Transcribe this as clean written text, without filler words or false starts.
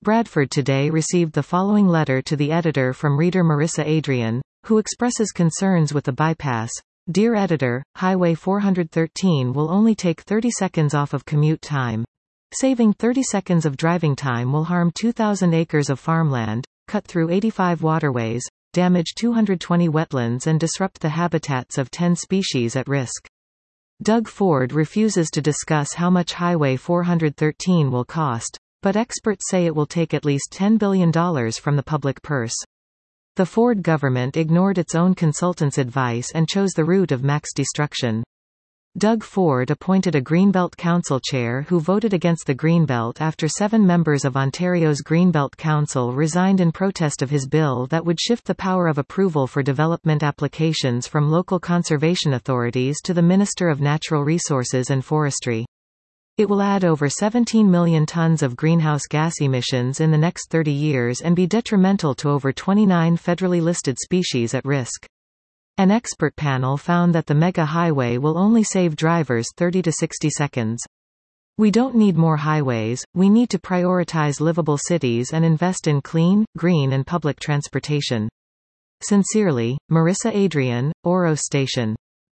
Bradford Today received the following letter to the editor from reader Marissa Adrian, who expresses concerns with the bypass. Dear editor, Highway 413 will only take 30 seconds off of commute time. Saving 30 seconds of driving time will harm 2,000 acres of farmland, cut through 85 waterways, damage 220 wetlands and disrupt the habitats of 10 species at risk. Doug Ford refuses to discuss how much Highway 413 will cost, but experts say it will take at least $10 billion from the public purse. The Ford government ignored its own consultants' advice and chose the route of max destruction. Doug Ford appointed a Greenbelt Council chair who voted against the Greenbelt after 7 members of Ontario's Greenbelt Council resigned in protest of his bill that would shift the power of approval for development applications from local conservation authorities to the Minister of Natural Resources and Forestry. It will add over 17 million tons of greenhouse gas emissions in the next 30 years and be detrimental to over 29 federally listed species at risk. An expert panel found that the mega highway will only save drivers 30 to 60 seconds. We don't need more highways, we need to prioritize livable cities and invest in clean, green and public transportation. Sincerely, Marissa Adrian, Oro Station.